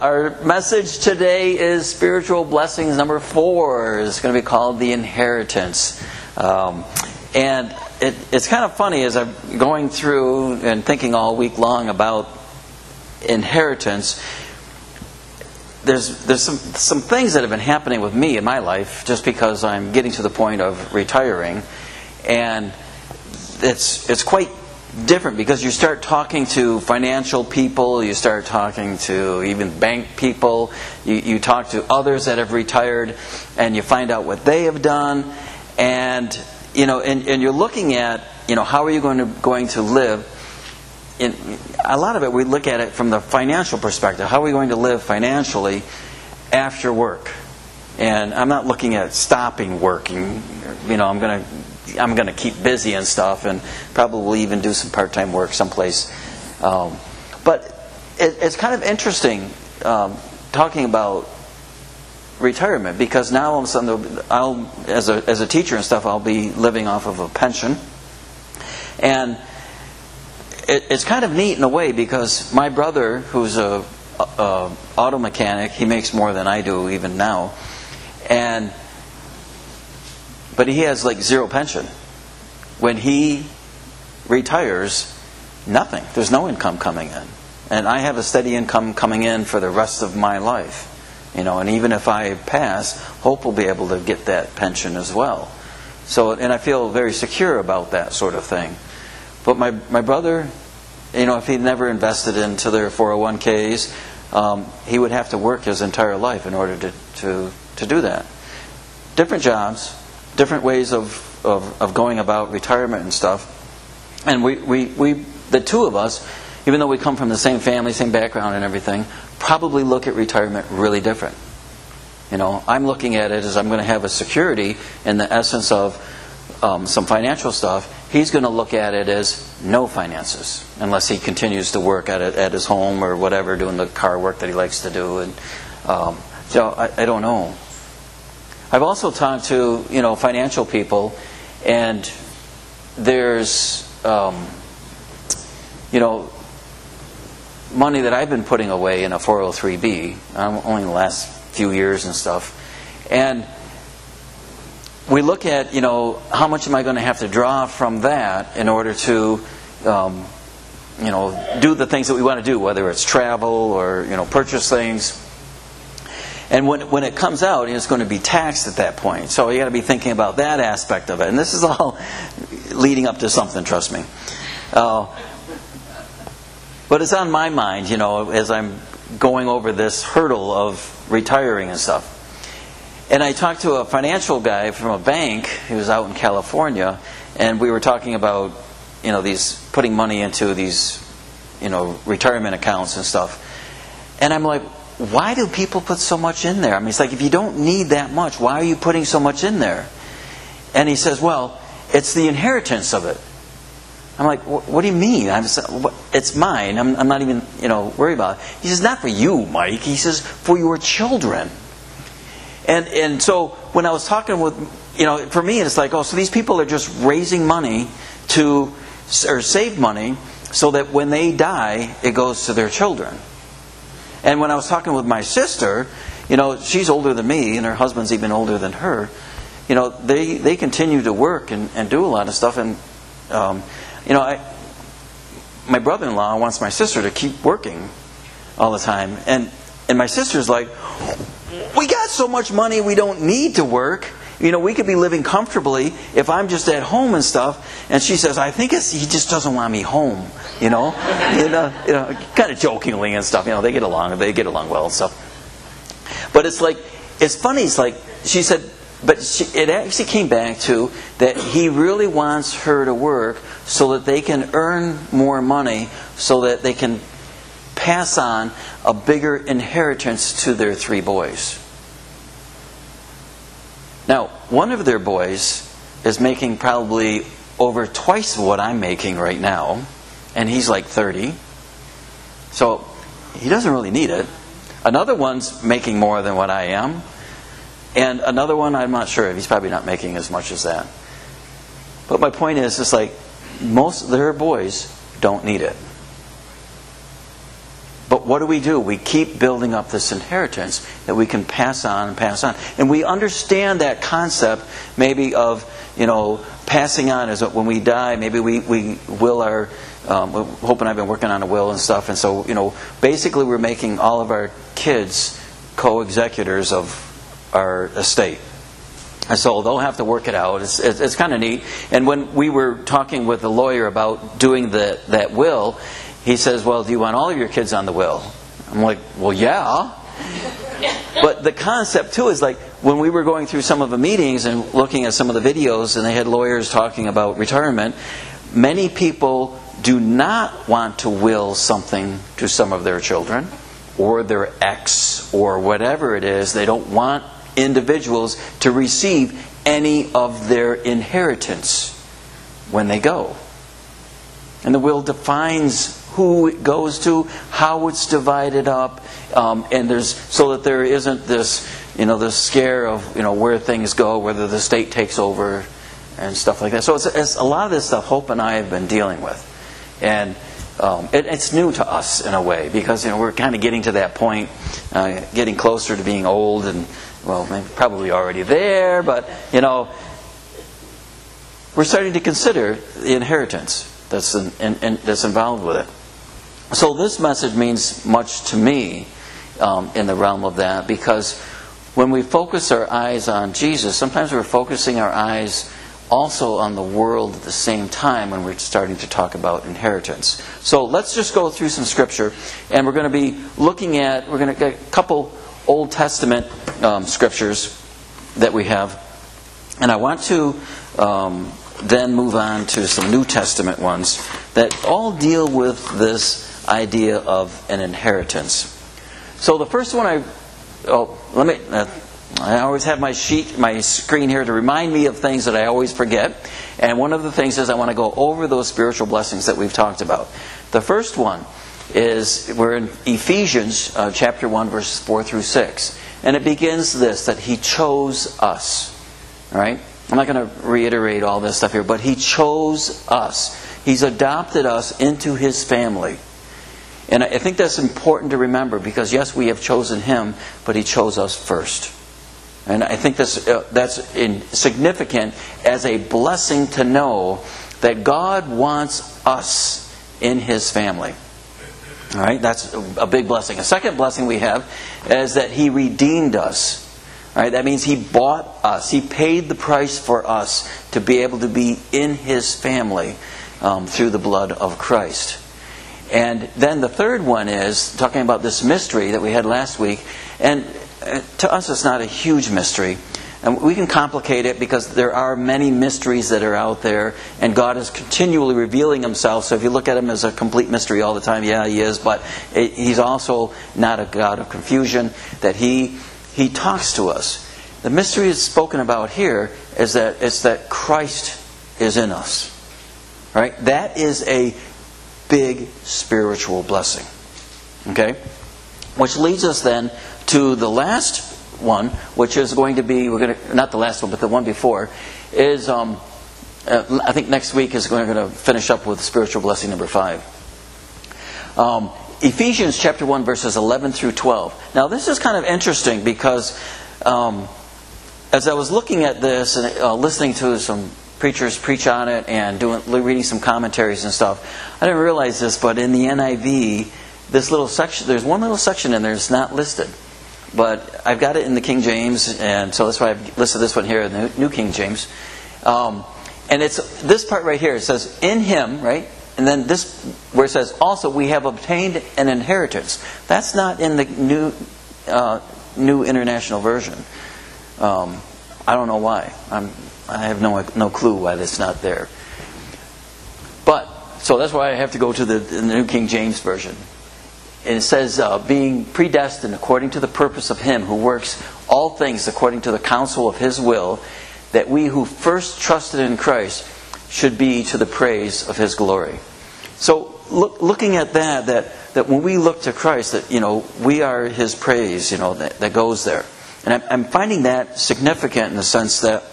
Our message today is spiritual blessings number 4. It's going to be called the inheritance. And it's kind of funny as I'm going through and thinking all week long about inheritance. There's some things that have been happening with me in my life just because I'm getting to the point of retiring, and it's quite different because you start talking to financial people, you start talking to even bank people, you talk to others that have retired, and you find out what they have done, and you're looking at how are you going to live. In a lot of it, we look at it from the financial perspective. How are we going to live financially after work? And I'm not looking at stopping working. I'm going to keep busy and stuff, and probably even do some part-time work someplace. But it's kind of interesting talking about retirement, because now all of a sudden, as a teacher and stuff, I'll be living off of a pension, and it's kind of neat in a way because my brother, who's a auto mechanic, he makes more than I do even now, but he has like zero pension. When he retires, nothing. There's no income coming in. And I have a steady income coming in for the rest of my life. And even if I pass, Hope will be able to get that pension as well. And I feel very secure about that sort of thing. But my brother, if he'd never invested into their 401ks, he would have to work his entire life in order to do that. Different jobs, different ways of going about retirement and stuff. And we the two of us, even though we come from the same family, same background and everything, probably look at retirement really different. I'm looking at it as I'm going to have a security in the essence of some financial stuff. He's going to look at it as no finances, unless he continues to work at his home or whatever, doing the car work that he likes to do. And so I don't know. I've also talked to financial people, and there's money that I've been putting away in a 403b, only in the last few years and stuff, and we look at how much am I going to have to draw from that in order to do the things that we want to do, whether it's travel or purchase things. And when it comes out, it's going to be taxed at that point. So you got to be thinking about that aspect of it. And this is all leading up to something, trust me. But it's on my mind, as I'm going over this hurdle of retiring and stuff. And I talked to a financial guy from a bank who was out in California, and we were talking about these putting money into these retirement accounts and stuff. And I'm like, why do people put so much in there? I mean, it's like, if you don't need that much, why are you putting so much in there? And he says, well, it's the inheritance of it. I'm like, what do you mean? It's mine. I'm not even worried about it. He says, not for you, Mike. He says, for your children. And so when I was talking with, for me it's like, so these people are just raising money or save money so that when they die, it goes to their children. And when I was talking with my sister, she's older than me, and her husband's even older than her. They continue to work and do a lot of stuff. And my brother-in-law wants my sister to keep working all the time. And my sister's like, we got so much money, we don't need to work. We could be living comfortably if I'm just at home and stuff. And she says, I think he just doesn't want me home. Kind of jokingly and stuff. They get along well and stuff. But it's funny. It's like she said, but it actually came back to that he really wants her to work so that they can earn more money, so that they can pass on a bigger inheritance to their 3 boys. Now, one of their boys is making probably over twice what I'm making right now, and he's like 30. So he doesn't really need it. Another one's making more than what I am, and another one I'm not sure. He's probably not making as much as that. But my point is, it's like most of their boys don't need it. But what do? We keep building up this inheritance that we can pass on and pass on. And we understand that concept maybe of, passing on is when we die, maybe we will our, Hope and I've been working on a will and stuff. And so, basically we're making all of our kids co-executors of our estate. And so they'll have to work it out. It's kind of neat. And when we were talking with the lawyer about doing that will, he says, well, do you want all of your kids on the will? I'm like, well, yeah. But the concept, too, is like when we were going through some of the meetings and looking at some of the videos, and they had lawyers talking about retirement, many people do not want to will something to some of their children or their ex or whatever it is. They don't want individuals to receive any of their inheritance when they go. And the will defines who it goes to, how it's divided up, and so that there isn't this, this scare of, where things go, whether the state takes over and stuff like that. So it's a lot of this stuff Hope and I have been dealing with, and it's new to us in a way because we're kind of getting to that point, getting closer to being old, and maybe probably already there, but we're starting to consider the inheritance that's involved with it. So this message means much to me in the realm of that, because when we focus our eyes on Jesus, sometimes we're focusing our eyes also on the world at the same time when we're starting to talk about inheritance. So let's just go through some scripture, and we're going to be looking at, we're going to get a couple Old Testament scriptures that we have, and I want to then move on to some New Testament ones that all deal with this idea of an inheritance. So the first one I always have my screen here to remind me of things that I always forget. And one of the things is I want to go over those spiritual blessings that we've talked about. The first one is, we're in Ephesians chapter 1, verses 4 through 6. And it begins this, that He chose us. All right? I'm not going to reiterate all this stuff here, but He chose us. He's adopted us into His family. And I think that's important to remember, because yes, we have chosen Him, but He chose us first. And I think that's significant as a blessing to know that God wants us in His family. All right, that's a big blessing. A second blessing we have is that He redeemed us. All right, that means He bought us. He paid the price for us to be able to be in His family through the blood of Christ. And then the third one is talking about this mystery that we had last week. And to us, it's not a huge mystery. And we can complicate it because there are many mysteries that are out there, and God is continually revealing Himself. So if you look at Him as a complete mystery all the time, yeah, He is, but He's also not a God of confusion, that He talks to us. The mystery is spoken about here is that it's that Christ is in us. Right? That is a big spiritual blessing. Okay? Which leads us then to the last one, which is going to be, not the last one, but the one before, is, I think next week is we're going to finish up with spiritual blessing number 5. Ephesians chapter 1, verses 11 through 12. Now this is kind of interesting because as I was looking at this and listening to some preachers preach on it and reading some commentaries and stuff, I didn't realize this, but in the NIV, this little section, there's one little section in there that's not listed. But I've got it in the King James, and so that's why I've listed this one here in the New King James. And it's this part right here. It says, in Him, right? And then this, where it says, also we have obtained an inheritance. That's not in the New International Version. I don't know why. I have no clue why that's not there. But, so that's why I have to go to the New King James Version. And it says, being predestined according to the purpose of Him who works all things according to the counsel of His will, that we who first trusted in Christ should be to the praise of His glory. So, looking at that when we look to Christ, that, we are His praise, that goes there. And I'm finding that significant in the sense that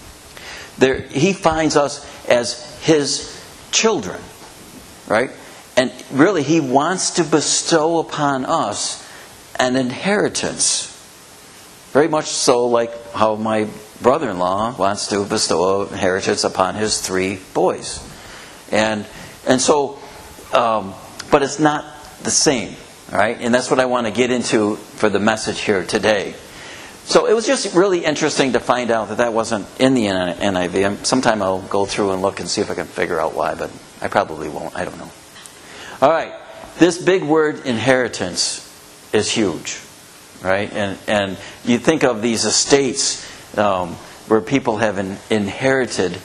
He finds us as His children, right? And really, He wants to bestow upon us an inheritance. Very much so like how my brother-in-law wants to bestow an inheritance upon his 3 boys. And so, but it's not the same. All right? And that's what I want to get into for the message here today. So it was just really interesting to find out that wasn't in the NIV. Sometime I'll go through and look and see if I can figure out why, but I probably won't. I don't know. All right. This big word, inheritance, is huge. Right? And you think of these estates where people have inherited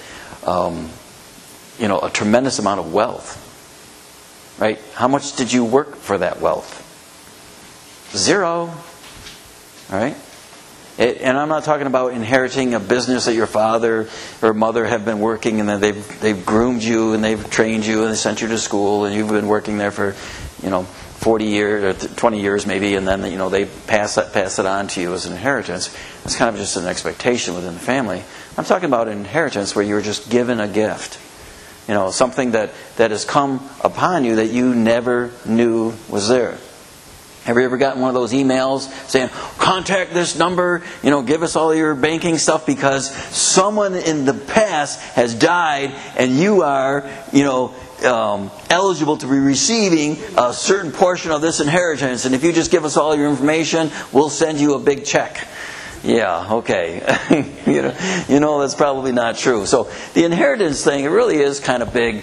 a tremendous amount of wealth. Right? How much did you work for that wealth? 0. All right? And I'm not talking about inheriting a business that your father or mother have been working, and then they've groomed you and they've trained you and they sent you to school and you've been working there for 40 years or 20 years maybe, and then they pass it on to you as an inheritance. It's kind of just an expectation within the family. I'm talking about an inheritance where you're just given a gift. Something that has come upon you that you never knew was there. Have you ever gotten one of those emails saying, contact this number, give us all your banking stuff because someone in the past has died and you are, eligible to be receiving a certain portion of this inheritance. And if you just give us all your information, we'll send you a big check. Yeah, okay. That's probably not true. So the inheritance thing, it really is kind of big.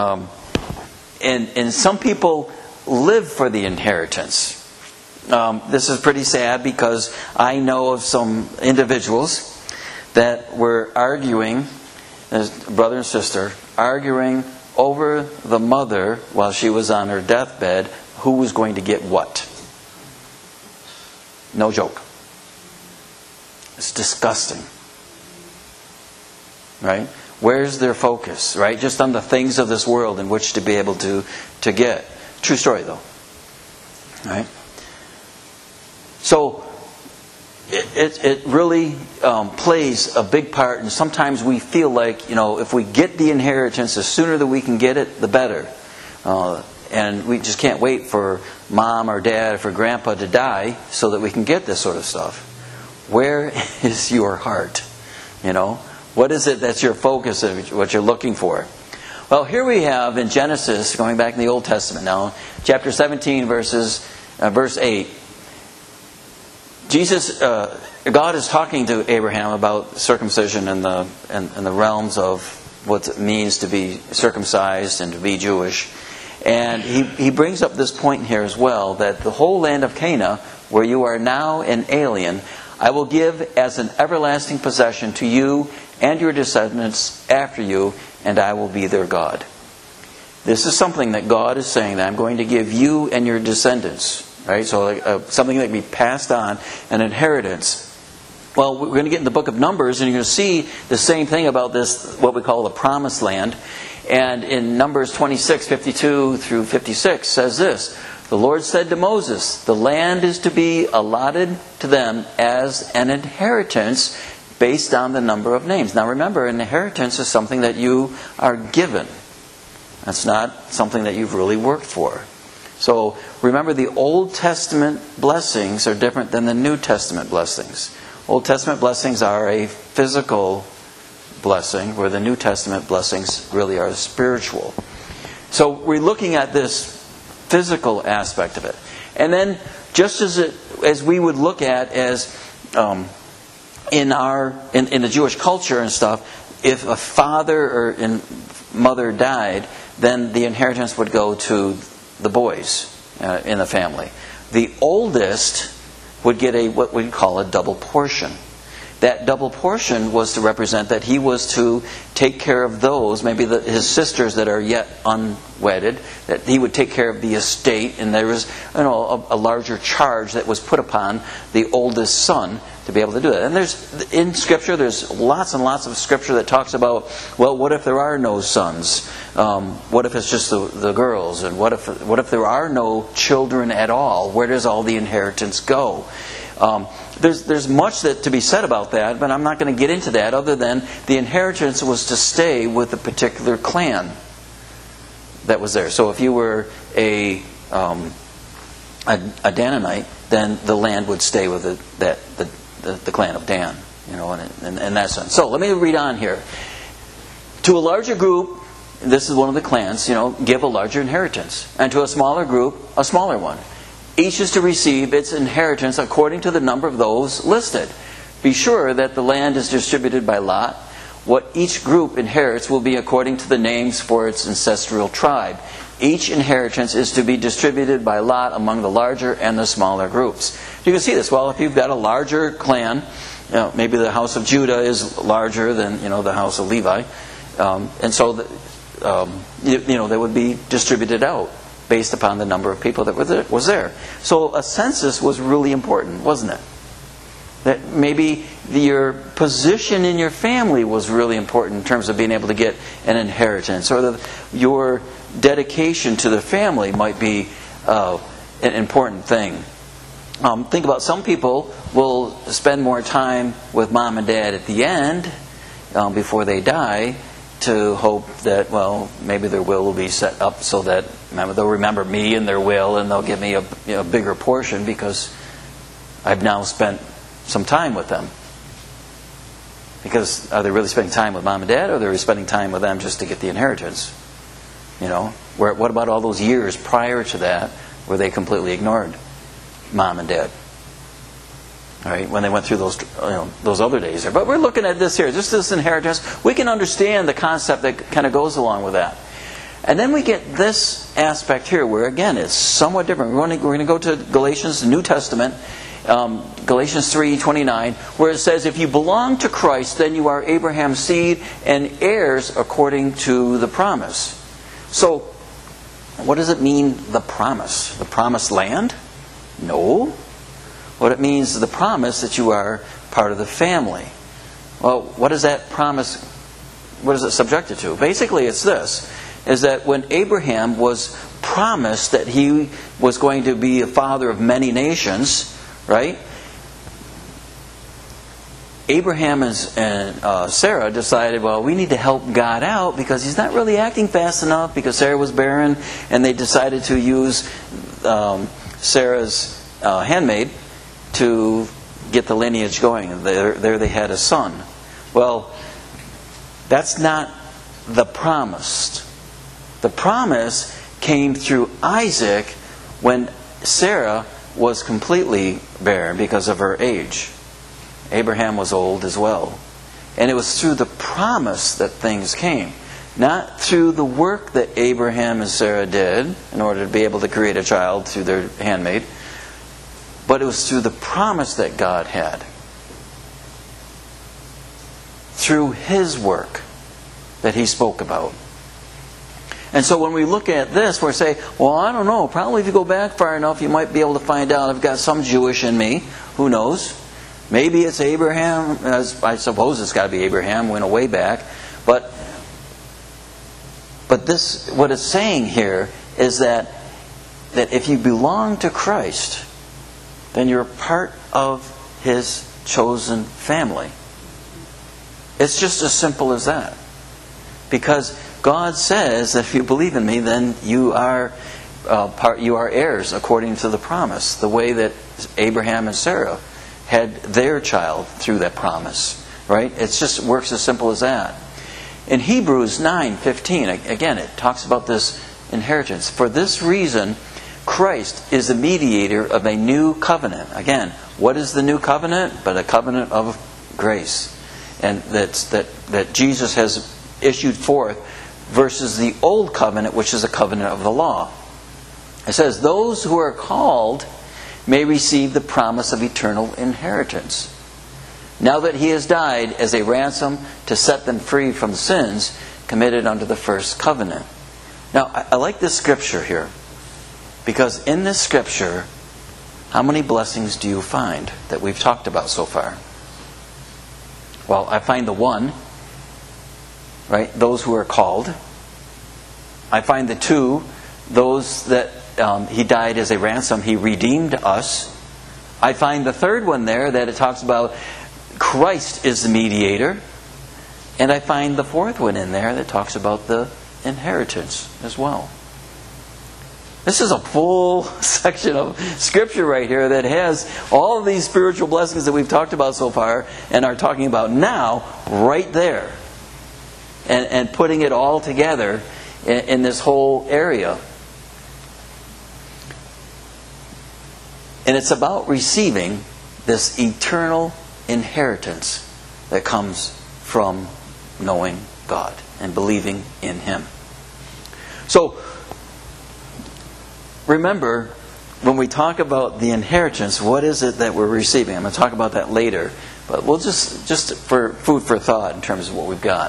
And some people live for the inheritance. This is pretty sad because I know of some individuals that were arguing, as brother and sister, arguing over the mother while she was on her deathbed, who was going to get what. No joke. It's disgusting. Right? Where's their focus? Right? Just on the things of this world in which to be able to get. True story though. Right? So it really plays a big part, and sometimes we feel like if we get the inheritance, the sooner that we can get it, the better. And we just can't wait for mom or dad or for grandpa to die so that we can get this sort of stuff. Where is your heart? What is it that's your focus of what you're looking for? Well, here we have in Genesis, going back in the Old Testament now, chapter 17, verse 8. God is talking to Abraham about circumcision and the realms of what it means to be circumcised and to be Jewish. And he brings up this point here as well, that the whole land of Canaan, where you are now an alien, I will give as an everlasting possession to you and your descendants after you, and I will be their God. This is something that God is saying, that I'm going to give you and your descendants. Right? So something that can be passed on, an inheritance. Well, we're going to get in the book of Numbers, and you're going to see the same thing about this, what we call the promised land. And in Numbers 26, 52 through 56 says this, the Lord said to Moses, the land is to be allotted to them as an inheritance based on the number of names. Now remember, an inheritance is something that you are given. That's not something that you've really worked for. So remember, the Old Testament blessings are different than the New Testament blessings. Old Testament blessings are a physical blessing, where the New Testament blessings really are spiritual. So we're looking at this physical aspect of it. And then just as we would look at as in the Jewish culture and stuff, if a father or mother died, then the inheritance would go to the boys in the family. The oldest would get what we call a double portion. That double portion was to represent that he was to take care of those, maybe his sisters that are yet unwedded, that he would take care of the estate, and there was a larger charge that was put upon the oldest son to be able to do that. And in Scripture, there's lots and lots of Scripture that talks about, well, what if there are no sons? What if it's just the girls? And what if there are no children at all? Where does all the inheritance go? There's much to be said about that, but I'm not going to get into that other than the inheritance was to stay with a particular clan. that was there. So if you were a Danite, then the land would stay with the clan of Dan, in that sense. So let me read on here. To a larger group, this is one of the clans, give a larger inheritance. And to a smaller group, a smaller one. Each is to receive its inheritance according to the number of those listed. Be sure that the land is distributed by lot. What each group inherits will be according to the names for its ancestral tribe. Each inheritance is to be distributed by lot among the larger and the smaller groups. You can see this. Well, if you've got a larger clan, maybe the house of Judah is larger than the house of Levi, and so they would be distributed out based upon the number of people that was there. So a census was really important, wasn't it? That maybe your position in your family was really important in terms of being able to get an inheritance, or your dedication to the family might be an important thing. Think about, some people will spend more time with mom and dad at the end before they die, to hope that, maybe their will be set up so that they'll remember me in their will, and they'll give me a bigger portion because I've now spent some time with them. Because are they really spending time with mom and dad, or are they spending time with them just to get the inheritance? What about all those years prior to that where they completely ignored mom and dad? All right, when they went through those other days there. But we're looking at this here, just this inheritance. We can understand the concept that kind of goes along with that. And then we get this aspect here, where again it's somewhat different. We're going to go to Galatians, the New Testament, Galatians 3:29, where it says, "If you belong to Christ, then you are Abraham's seed and heirs according to the promise." So, what does it mean, the promise? The promised land? No. What it means is the promise that you are part of the family. Well, what is that promise? What is it subjected to? Basically, it's this, is that when Abraham was promised that he was going to be a father of many nations, right? Abraham and Sarah decided, we need to help God out because He's not really acting fast enough, because Sarah was barren, and they decided to use Sarah's handmaid to get the lineage going. There they had a son. Well, that's not the promise. The promise came through Isaac when Sarah was completely barren because of her age. Abraham was old as well. And it was through the promise that things came. Not through the work that Abraham and Sarah did in order to be able to create a child through their handmaid. But it was through the promise that God had. Through His work that He spoke about. And so when we look at this, we say, I don't know. Probably if you go back far enough, you might be able to find out I've got some Jewish in me. Who knows? Maybe it's Abraham. I suppose it's got to be Abraham. Went way back. But this, what it's saying here is that if you belong to Christ, then you're part of His chosen family. It's just as simple as that. Because God says that if you believe in me, then you are heirs according to the promise. The way that Abraham and Sarah had their child through that promise. Right? It just works as simple as that. In Hebrews 9:15, again, it talks about this inheritance. For this reason, Christ is the mediator of a new covenant. Again, what is the new covenant? But a covenant of grace. And that Jesus has issued forth versus the old covenant, which is a covenant of the law. It says, those who are called may receive the promise of eternal inheritance. Now that He has died as a ransom to set them free from sins committed under the first covenant. Now, I like this scripture here. Because in this scripture, how many blessings do you find that we've talked about so far? Well, I find the one, right? Those who are called. I find the two, those that He died as a ransom, He redeemed us. I find the third one there that it talks about Christ is the mediator. And I find the fourth one in there that talks about the inheritance as well. This is a full section of Scripture right here that has all of these spiritual blessings that we've talked about so far and are talking about now right there. And putting it all together in this whole area. And it's about receiving this eternal inheritance that comes from knowing God and believing in Him. So, remember, when we talk about the inheritance, what is it that we're receiving? I'm going to talk about that later. But we'll just for food for thought in terms of what we've got.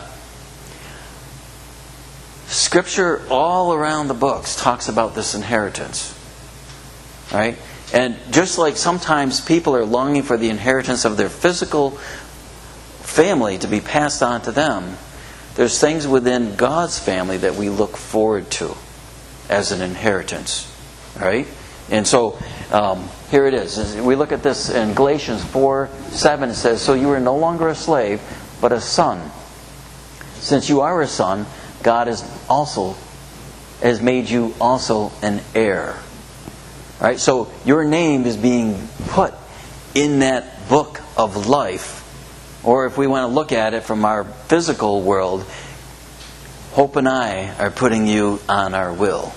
Scripture all around the books talks about this inheritance. Right? And just like sometimes people are longing for the inheritance of their physical family to be passed on to them, there's things within God's family that we look forward to as an inheritance. Right? And so, here it is. We look at this in Galatians 4:7. It says, "So you are no longer a slave, but a son. Since you are a son, God has made you also an heir." Right? So your name is being put in that book of life. Or if we want to look at it from our physical world, Hope and I are putting you on our will.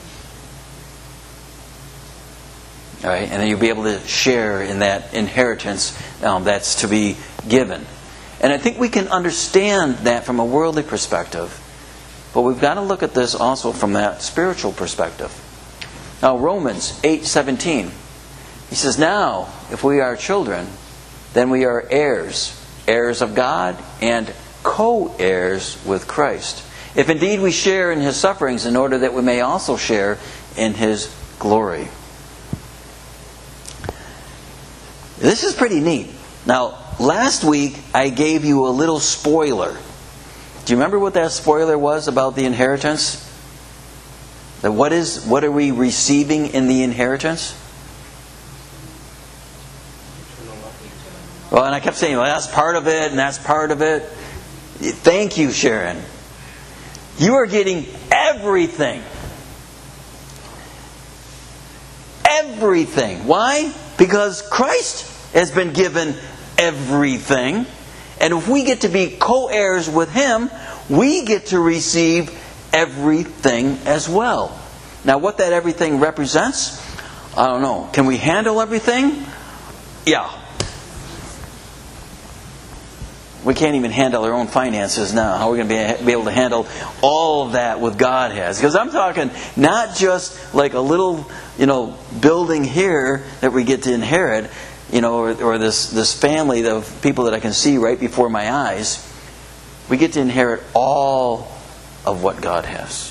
All right? And then you'll be able to share in that inheritance that's to be given. And I think we can understand that from a worldly perspective. But we've got to look at this also from that spiritual perspective. Now, Romans 8:17, he says, "Now, if we are children, then we are heirs, heirs of God and co-heirs with Christ. If indeed we share in His sufferings, in order that we may also share in His glory." This is pretty neat. Now, last week I gave you a little spoiler. Do you remember what that spoiler was about the inheritance? That what are we receiving in the inheritance? Well, and I kept saying, well, that's part of it, and that's part of it. Thank you, Sharon. You are getting everything. Everything. Why? Because Christ has been given everything. And if we get to be co-heirs with Him, we get to receive everything as well. Now, what that everything represents, I don't know. Can we handle everything? Yeah. We can't even handle our own finances now. How are we going to be able to handle all of that what God has? Because I'm talking not just like a little, building here that we get to inherit, or this family of people that I can see right before my eyes. We get to inherit all of what God has.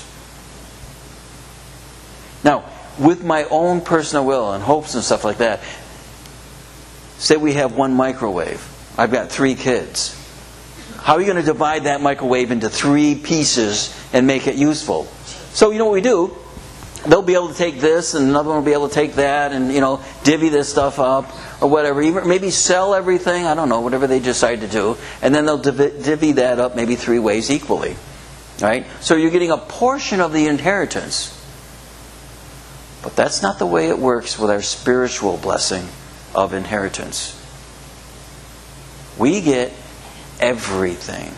Now, with my own personal will and hopes and stuff like that, say we have one microwave. I've got 3 kids. How are you going to divide that microwave into 3 pieces and make it useful? So you know what we do? They'll be able to take this, and another one will be able to take that, and divvy this stuff up, or whatever. Even maybe sell everything. I don't know, whatever they decide to do, and then they'll divvy that up maybe 3 ways equally. Right? So you're getting a portion of the inheritance. But that's not the way it works with our spiritual blessing of inheritance. We get everything.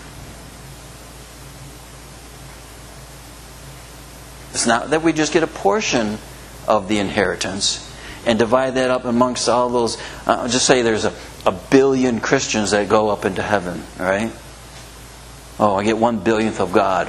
It's not that we just get a portion of the inheritance and divide that up amongst all those. Just say there's a billion Christians that go up into heaven, right? Oh, I get 1/1000th of God.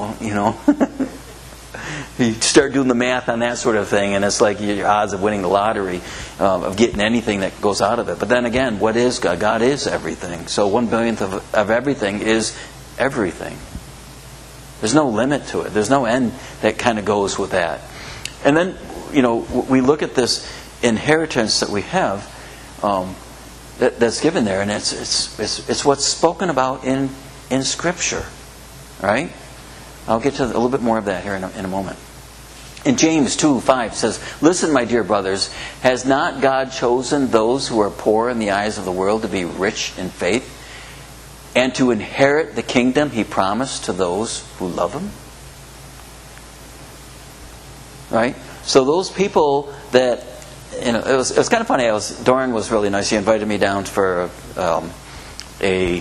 You start doing the math on that sort of thing, and it's like your odds of winning the lottery, of getting anything that goes out of it. But then again, what is God? God is everything. So 1/1000th of everything is everything. There's no limit to it. There's no end that kind of goes with that. And then, we look at this inheritance that we have that's given there, and it's what's spoken about in Scripture, right? I'll get to a little bit more of that here in a moment. In James 2:5 says, "Listen, my dear brothers, has not God chosen those who are poor in the eyes of the world to be rich in faith, and to inherit the kingdom He promised to those who love Him?" Right? So those people that, it was kind of funny. Doran was really nice. He invited me down for the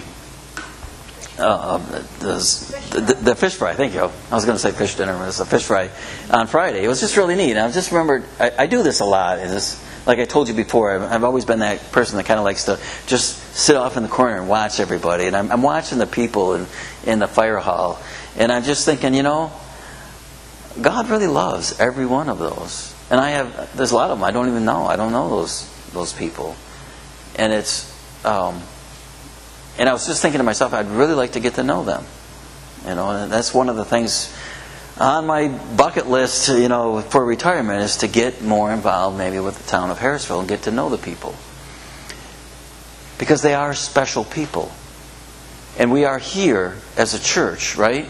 fish fry. Thank you. I was going to say fish dinner, but it was a fish fry on Friday. It was just really neat. And I just remembered, I do this a lot. Like I told you before, I've always been that person that kind of likes to just sit off in the corner and watch everybody. And I'm watching the people in the fire hall. And I'm just thinking, God really loves every one of those. And there's a lot of them I don't even know. I don't know those people. And and I was just thinking to myself, I'd really like to get to know them. And that's one of the things on my bucket list, for retirement, is to get more involved maybe with the town of Harrisville and get to know the people. Because they are special people. And we are here as a church, right?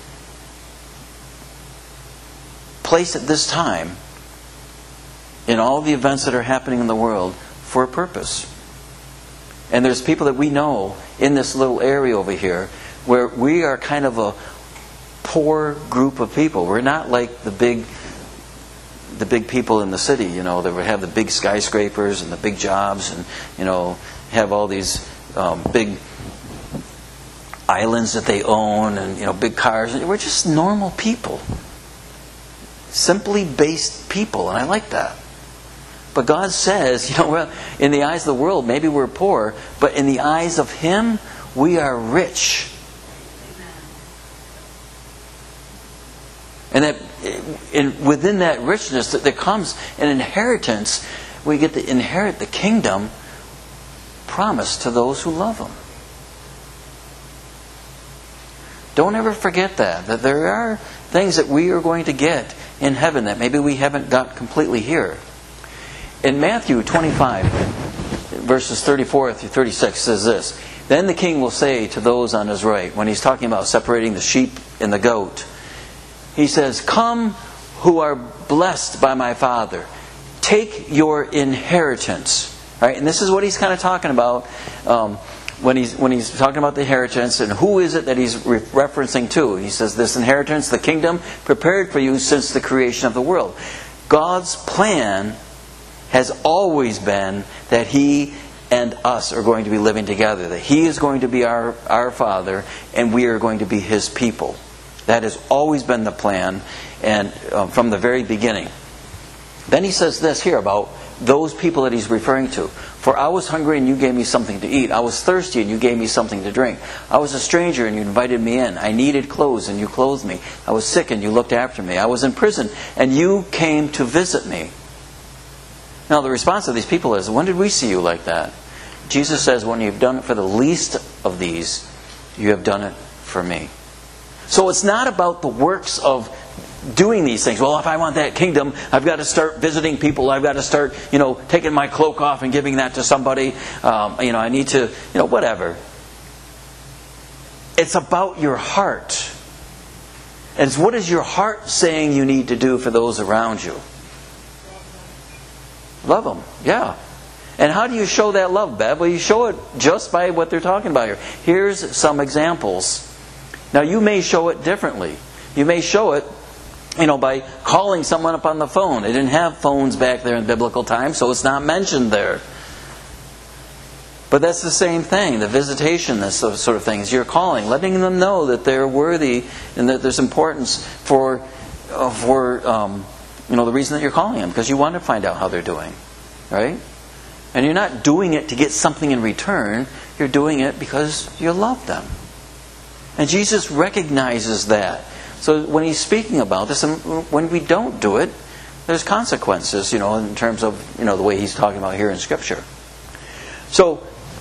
Placed at this time in all the events that are happening in the world for a purpose. And there's people that we know in this little area over here where we are kind of a poor group of people. We're not like the big people in the city, that would have the big skyscrapers and the big jobs and, have all these big islands that they own and, big cars. We're just normal people. Simply based people, and I like that. But God says, in the eyes of the world, maybe we're poor, but in the eyes of Him, we are rich. And that within that richness that there comes an inheritance. We get to inherit the kingdom promised to those who love Him. Don't ever forget that there are things that we are going to get in heaven that maybe we haven't got completely here. In Matthew 25, verses 34 through 36 says this: Then the king will say to those on his right, when he's talking about separating the sheep and the goat, he says, "Come, who are blessed by my Father, take your inheritance." Right? And this is what he's kind of talking about when he's talking about the inheritance. And who is it that he's referencing to? He says, "This inheritance, the kingdom, prepared for you since the creation of the world." God's plan has always been that He and us are going to be living together. That He is going to be our Father and we are going to be His people. That has always been the plan, and from the very beginning. Then he says this here about those people that he's referring to. "For I was hungry and you gave me something to eat. I was thirsty and you gave me something to drink. I was a stranger and you invited me in. I needed clothes and you clothed me. I was sick and you looked after me. I was in prison and you came to visit me." Now the response of these people is, when did we see you like that? Jesus says, when you've done it for the least of these, you have done it for me. So it's not about the works of doing these things. Well, if I want that kingdom, I've got to start visiting people. I've got to start, taking my cloak off and giving that to somebody. I need to, whatever. It's about your heart. And it's what is your heart saying you need to do for those around you? Love them, yeah. And how do you show that love, Bev? Well, you show it just by what they're talking about here. Here's some examples. Now, you may show it differently. You may show it, by calling someone up on the phone. They didn't have phones back there in biblical times, so it's not mentioned there. But that's the same thing, the visitation, this sort of thing, is you're calling, letting them know that they're worthy and that there's importance for the reason that you're calling them, because you want to find out how they're doing, right? And you're not doing it to get something in return. You're doing it because you love them. And Jesus recognizes that. So when he's speaking about this, and when we don't do it, there's consequences, in terms of, the way he's talking about here in Scripture. So,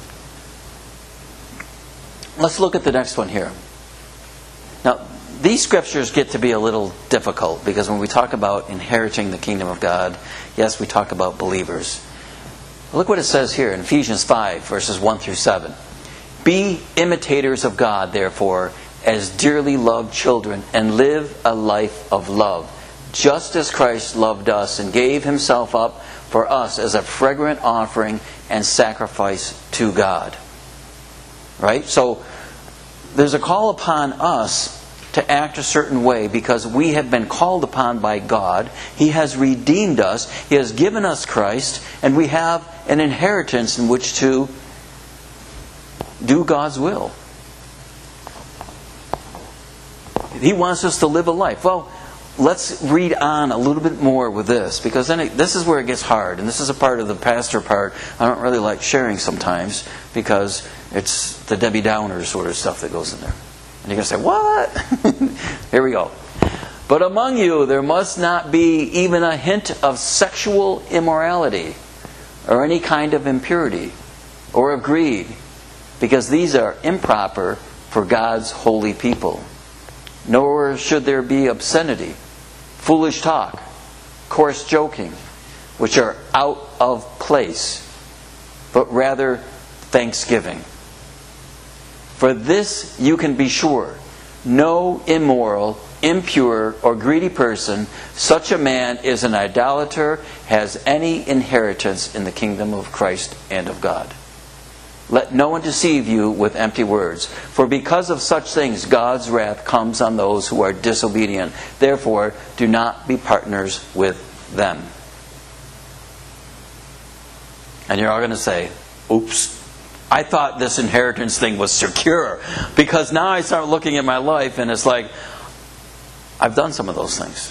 let's look at the next one here. Now, these scriptures get to be a little difficult, because when we talk about inheriting the kingdom of God, yes, we talk about believers. Look what it says here in Ephesians 5, verses 1 through 7. "Be imitators of God, therefore, as dearly loved children, and live a life of love, just as Christ loved us and gave Himself up for us as a fragrant offering and sacrifice to God." Right? So, there's a call upon us to act a certain way because we have been called upon by God. He has redeemed us. He has given us Christ. And we have an inheritance in which to do God's will. He wants us to live a life. Well, let's read on a little bit more with this, because then this is where it gets hard, and this is a part of the pastor part I don't really like sharing sometimes, because it's the Debbie Downer sort of stuff that goes in there. And you're going to say, what? Here we go. But among you there must not be even a hint of sexual immorality, or any kind of impurity, or of greed, because these are improper for God's holy people. Nor should there be obscenity, foolish talk, coarse joking, which are out of place, but rather thanksgiving. For this you can be sure, no immoral, impure, or greedy person, such a man is an idolater, has any inheritance in the kingdom of Christ and of God. Let no one deceive you with empty words. For because of such things, God's wrath comes on those who are disobedient. Therefore, do not be partners with them. And you're all going to say, oops, I thought this inheritance thing was secure. Because now I start looking at my life and it's like, I've done some of those things.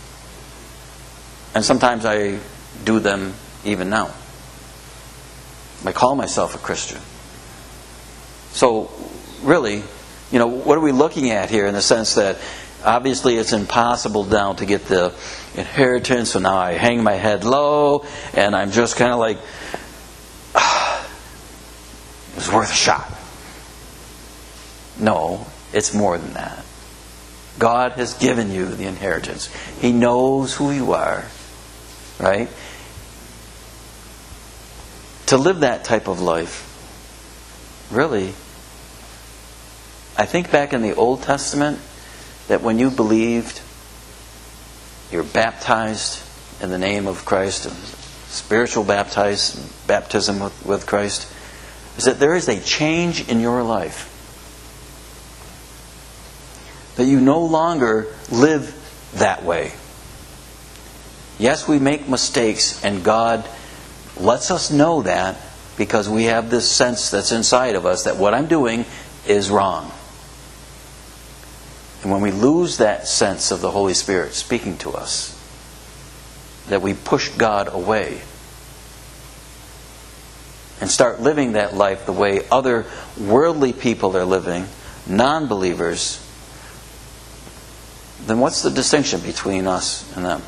And sometimes I do them even now. I call myself a Christian. So, really, what are we looking at here in the sense that obviously it's impossible now to get the inheritance, so now I hang my head low and I'm just kind of like, it was worth a shot. No, it's more than that. God has given you the inheritance. He knows who you are, right? To live that type of life, really, I think back in the Old Testament that when you believed, you're baptized in the name of Christ, spiritual baptism with Christ, is that there is a change in your life. That you no longer live that way. Yes, we make mistakes, and God lets us know that because we have this sense that's inside of us that what I'm doing is wrong. And when we lose that sense of the Holy Spirit speaking to us, that we push God away and start living that life the way other worldly people are living, non-believers, then what's the distinction between us and them?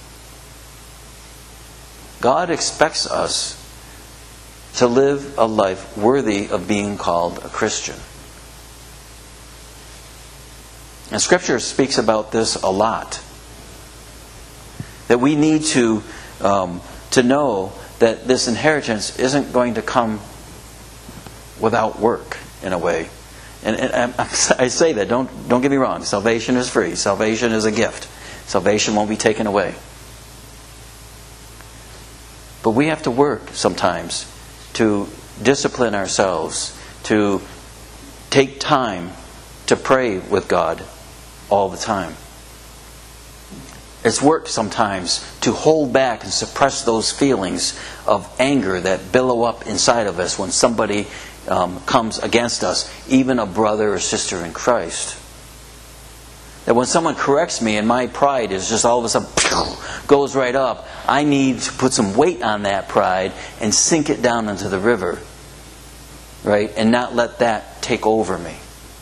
God expects us to live a life worthy of being called a Christian. And Scripture speaks about this a lot. That we need to know that this inheritance isn't going to come without work, in a way. And I say that, don't get me wrong. Salvation is free. Salvation is a gift. Salvation won't be taken away. But we have to work sometimes to discipline ourselves, to take time to pray with God all the time. It's work sometimes to hold back and suppress those feelings of anger that billow up inside of us when somebody comes against us, even a brother or sister in Christ. That when someone corrects me and my pride is just all of a sudden goes right up, I need to put some weight on that pride and sink it down into the river, right? And not let that take over me.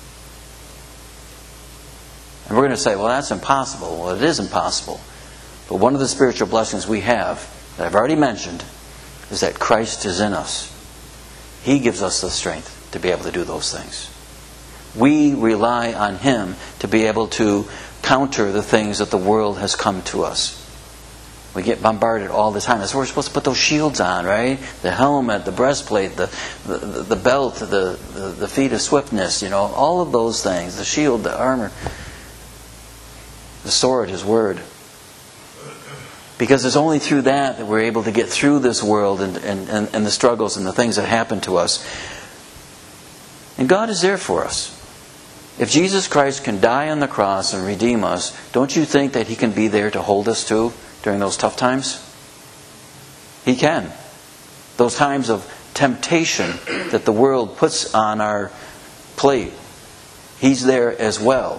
And we're going to say, well, that's impossible. Well, it is impossible. But one of the spiritual blessings we have, that I've already mentioned, is that Christ is in us. He gives us the strength to be able to do those things. We rely on Him to be able to counter the things that the world has come to us. We get bombarded all the time. That's why we're supposed to put those shields on, right? The helmet, the breastplate, the belt, the feet of swiftness, all of those things. The shield, the armor, the sword, His Word. Because it's only through that we're able to get through this world and the struggles and the things that happen to us. And God is there for us. If Jesus Christ can die on the cross and redeem us, don't you think that He can be there to hold us too during those tough times? He can. Those times of temptation that the world puts on our plate, He's there as well.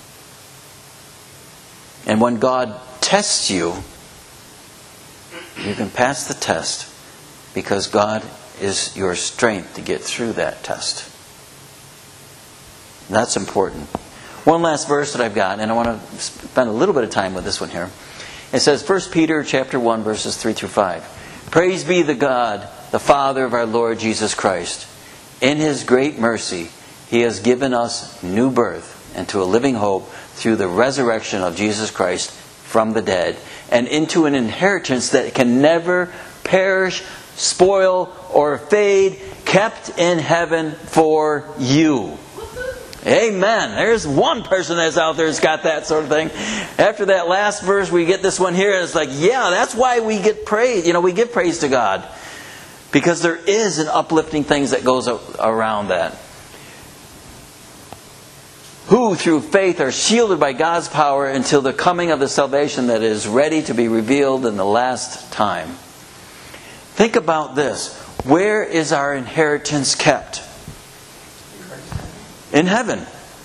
And when God tests you, you can pass the test because God is your strength to get through that test. That's important. One last verse that I've got, and I want to spend a little bit of time with this one here. It says 1 Peter chapter 1, verses 3 through 5. Praise be the God, the Father of our Lord Jesus Christ. In His great mercy, He has given us new birth into a living hope through the resurrection of Jesus Christ from the dead, and into an inheritance that can never perish, spoil, or fade, kept in heaven for you. Amen. There's one person that's out there that's got that sort of thing. After that last verse, we get this one here, and it's like, yeah, that's why we get praise. We give praise to God. Because there is an uplifting things that goes around that. Who, through faith, are shielded by God's power until the coming of the salvation that is ready to be revealed in the last time. Think about this. Where is our inheritance kept? In heaven.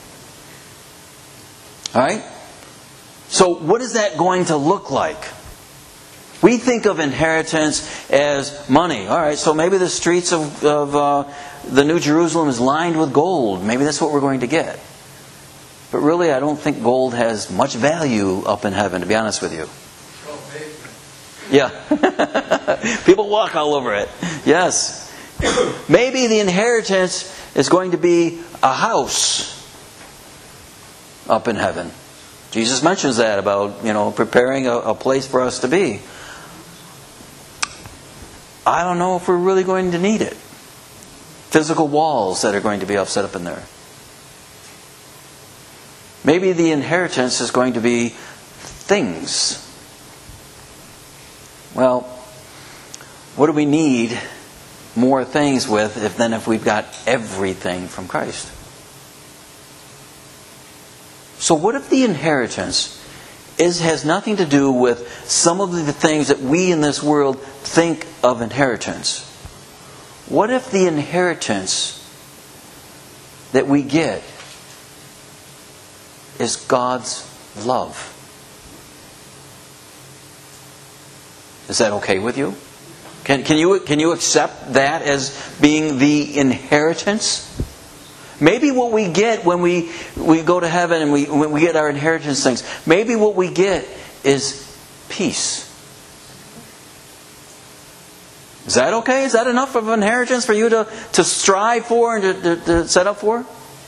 Alright? So what is that going to look like? We think of inheritance as money. Alright, so maybe the streets of the New Jerusalem is lined with gold. Maybe that's what we're going to get. But really, I don't think gold has much value up in heaven, to be honest with you. Yeah. People walk all over it. Yes. Maybe the inheritance is going to be a house up in heaven. Jesus mentions that about, preparing a place for us to be. I don't know if we're really going to need it. Physical walls that are going to be set up in there. Maybe the inheritance is going to be things. Well, what do we need more things with than if we've got everything from Christ? So what if the inheritance has nothing to do with some of the things that we in this world think of inheritance? What if the inheritance that we get is God's love? Is that okay with you? Can you accept that as being the inheritance? Maybe what we get when we go to heaven and when we get our inheritance things, maybe what we get is peace. Is that okay? Is that enough of an inheritance for you to strive for and to set up for?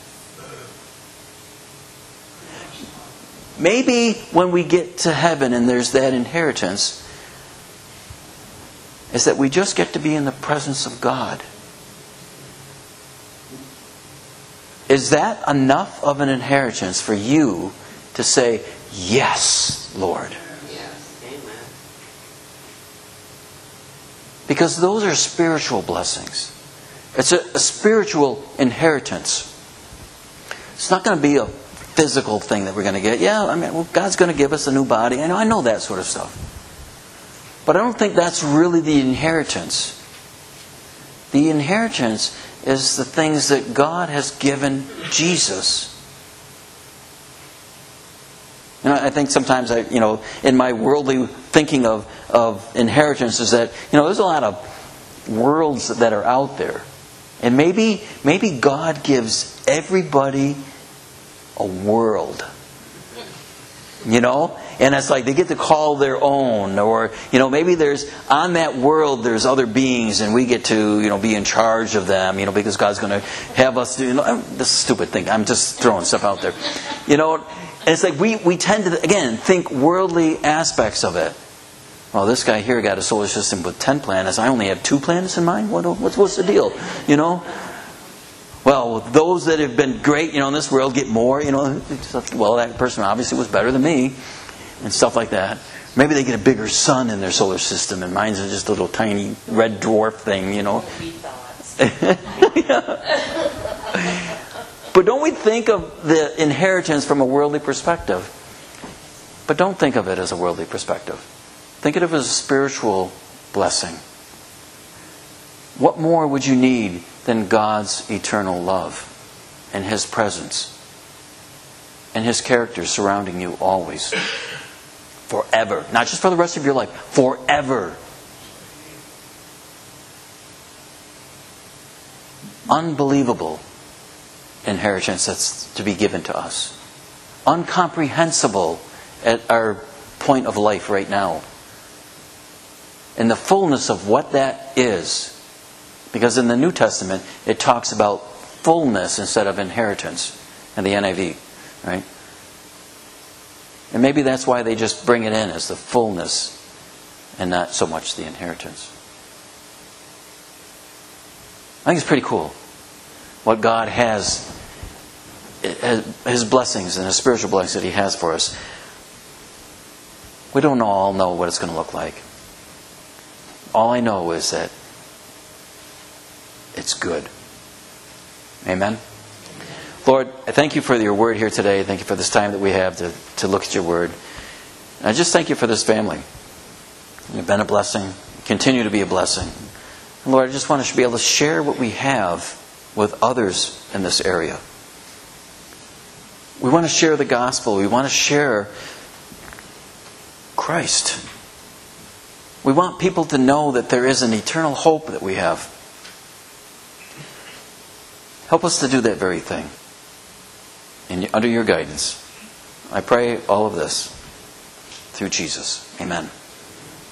Maybe when we get to heaven and there's that inheritance, is that we just get to be in the presence of God. Is that enough of an inheritance for you to say, yes, Lord? Yes, amen. Because those are spiritual blessings. It's a spiritual inheritance. It's not going to be a physical thing that we're going to get. Yeah, God's going to give us a new body. I know that sort of stuff. But I don't think that's really the inheritance. The inheritance is the things that God has given Jesus. I think sometimes in my worldly thinking of inheritance is that, there's a lot of worlds that are out there. And maybe God gives everybody a world. And it's like they get to call their own, or maybe on that world there's other beings, and we get to be in charge of them, because God's going to have us do this stupid thing. I'm just throwing stuff out there, and it's like we tend to again think worldly aspects of it. Well, this guy here got a solar system with 10 planets. I only have 2 planets in mind. What's the deal? Well, those that have been great, in this world get more, well, that person obviously was better than me, and stuff like that. Maybe they get a bigger sun in their solar system, and mine's just a little tiny red dwarf thing, But don't we think of the inheritance from a worldly perspective? But don't think of it as a worldly perspective. Think of it as a spiritual blessing. What more would you need than God's eternal love and His presence and His character surrounding you always? Forever. Not just for the rest of your life. Forever. Unbelievable inheritance that's to be given to us. Uncomprehensible at our point of life right now. And the fullness of what that is. Because in the New Testament, it talks about fullness instead of inheritance in the NIV. Right? And maybe that's why they just bring it in as the fullness and not so much the inheritance. I think it's pretty cool what God has, His blessings and His spiritual blessings that He has for us. We don't all know what it's going to look like. All I know is that it's good. Amen? Lord, I thank You for Your Word here today. Thank You for this time that we have to look at Your Word. And I just thank You for this family. You've been a blessing. Continue to be a blessing. And Lord, I just want to be able to share what we have with others in this area. We want to share the gospel. We want to share Christ. We want people to know that there is an eternal hope that we have. Help us to do that very thing. Under Your guidance. I pray all of this through Jesus. Amen.